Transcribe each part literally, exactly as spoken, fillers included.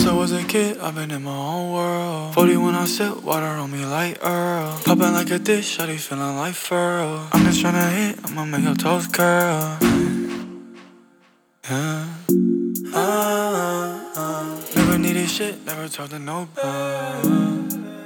I was a kid, I've been in my own world. forty when I sip, water on me like Earl. Poppin' like a dish, shawty feelin' like furl. I'm just tryna hit, I'ma make your toes curl. Yeah. Uh, uh, never needed shit, never talked to no bum.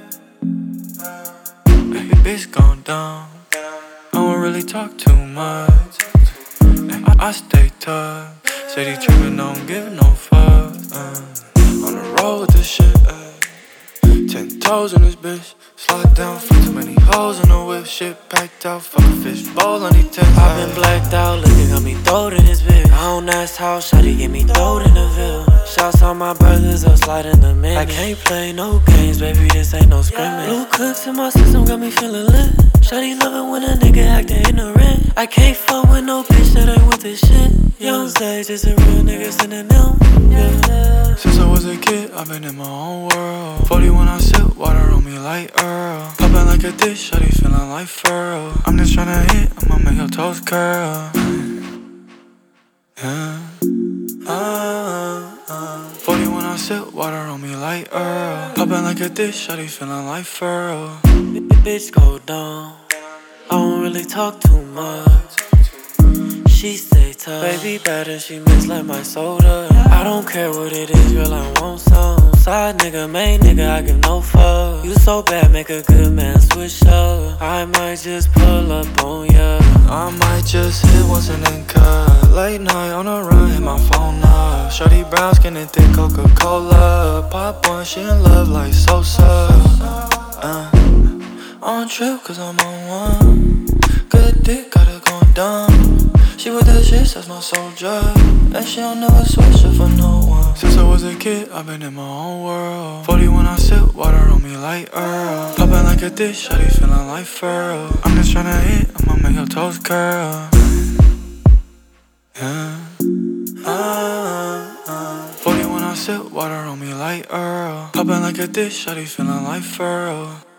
Baby, bitch gone down. I don't really talk too much. I, I stay tough. Say these trippin', don't give no fuck. Uh, on the road with this shit. Uh, ten toes in this bitch. Slide down, fuck too many hoes in the whip. Shit packed out, fuck a fish bowl on these tents. I been blacked out, looking got me throwed in this bitch. I don't ask how, shawty get me throwed in the ville. Shouts on my brothers, up sliding the minute. I can't play no games, baby, this ain't no scrimmage. Blue clips in my system got me feeling lit. Shawty love it when a nigga acting ignorant. I can't fuck with no bitch that ain't with this shit. Young stage is a real nigga sending them. Yeah. Since I was a kid, I've been in my own world. forty when I sip, water on me like Earl. Poppin' like a dish, shawty feelin' like furl. I'm just tryna hit, I'ma make your toes curl. Yeah. Uh, uh. forty when I sip, water on me like Earl. Poppin' like a dish, shawty feelin' like furl. Bitch go down, I don't really talk too much. She stay tough, baby bad and she mix like my soda. I don't care what it is, girl, I want some. Side nigga, main nigga, I give no fuck. You so bad, make a good man switch up. I might just pull up on ya. I might just hit once and then cut. Late night on a run, hit my phone up. Shorty brown skin and thick Coca-Cola. Pop one, she in love like Sosa. uh, On trip cause I'm on one. Good dick, got her going dumb. She with the shit, that's my soldier. And she don't never switch up for no one. Since I was a kid, I've been in my own world. forty when I sip, water on me like Earl. Poppin' like a dish, shawty feelin' like furl. I'm just tryna hit, I'ma make your toes curl. Yeah. Uh, uh. forty when I sip, water on me like Earl. Poppin' like a dish, shawty feelin' like furl.